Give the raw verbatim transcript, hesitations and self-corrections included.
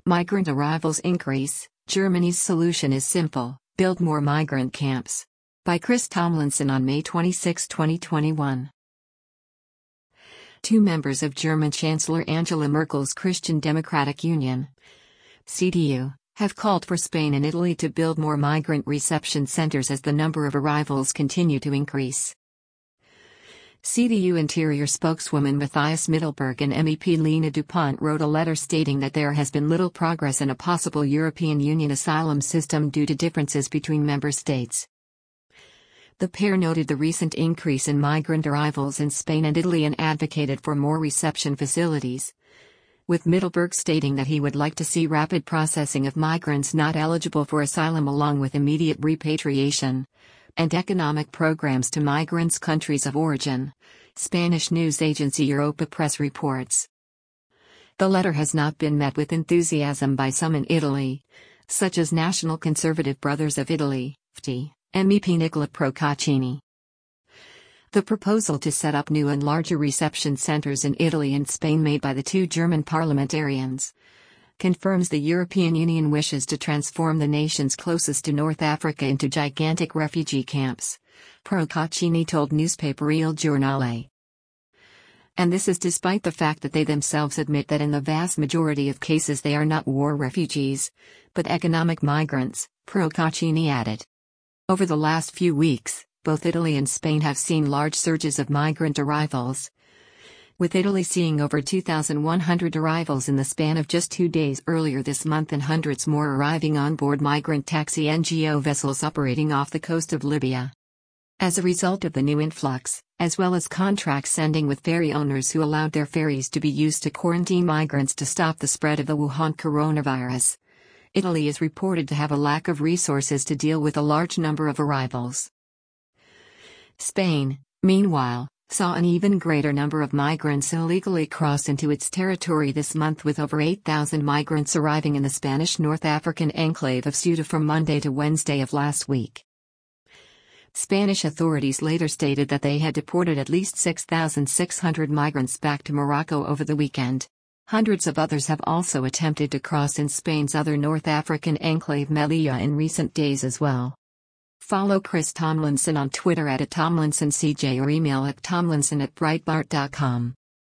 Migrant arrivals increase. Germany's solution is simple: build more migrant camps. By Chris Tomlinson on May twenty-sixth, twenty twenty-one. Two members of German Chancellor Angela Merkel's Christian Democratic Union, C D U, have called for Spain and Italy to build more migrant reception centers as the number of arrivals continue to increase. C D U Interior spokeswoman Matthias Mittelberg and M E P Lena Dupont wrote a letter stating that there has been little progress in a possible European Union asylum system due to differences between member states. The pair noted the recent increase in migrant arrivals in Spain and Italy and advocated for more reception facilities, with Mittelberg stating that he would like to see rapid processing of migrants not eligible for asylum along with immediate repatriation and economic programs to migrants' countries of origin, Spanish news agency Europa Press reports. The letter has not been met with enthusiasm by some in Italy, such as National Conservative Brothers of Italy, F T, M E P Nicola Procaccini. The proposal to set up new and larger reception centers in Italy and Spain made by the two German parliamentarians confirms the European Union wishes to transform the nations closest to North Africa into gigantic refugee camps, Procaccini told newspaper Il Giornale. And this is despite the fact that they themselves admit that in the vast majority of cases they are not war refugees, but economic migrants, Procaccini added. Over the last few weeks, both Italy and Spain have seen large surges of migrant arrivals, with Italy seeing over two thousand one hundred arrivals in the span of just two days earlier this month and hundreds more arriving on board migrant taxi N G O vessels operating off the coast of Libya. As a result of the new influx, as well as contracts ending with ferry owners who allowed their ferries to be used to quarantine migrants to stop the spread of the Wuhan coronavirus, Italy is reported to have a lack of resources to deal with a large number of arrivals. Spain, meanwhile, saw an even greater number of migrants illegally cross into its territory this month, with over eight thousand migrants arriving in the Spanish North African enclave of Ceuta from Monday to Wednesday of last week. Spanish authorities later stated that they had deported at least six thousand six hundred migrants back to Morocco over the weekend. Hundreds of others have also attempted to cross in Spain's other North African enclave Melilla in recent days as well. Follow Chris Tomlinson on Twitter at Tomlinson C J or email at tomlinson at breitbart dot com.